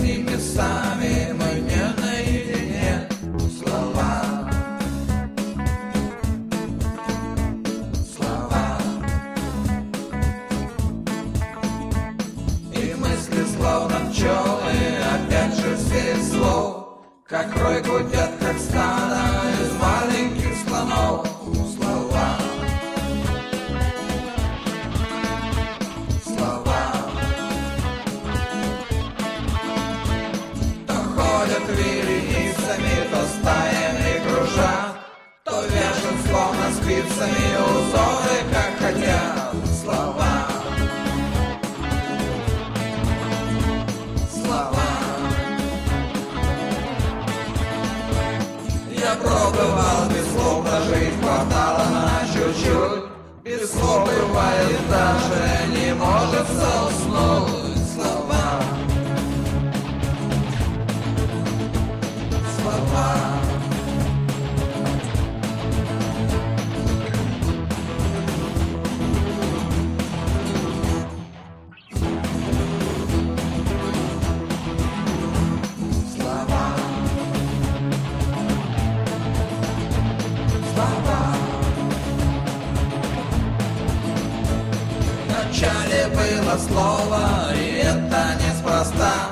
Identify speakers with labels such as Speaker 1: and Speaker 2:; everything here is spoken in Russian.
Speaker 1: ними сами, мы не наедине. Слова, слова и мысли, словно пчелы, опять же все слов, как рой гудят, как стадо из маленьких слонов. Слова, слова, то ходят вереницами, то стаями кружат, то вяжут словно спицами узоры, как хотят. Слова, слова. Я пробовал без слов прожить, хватало на чуть-чуть. Без слов бывает даже не может уснуть. Слова, слова. Вначале было слово, и это неспроста.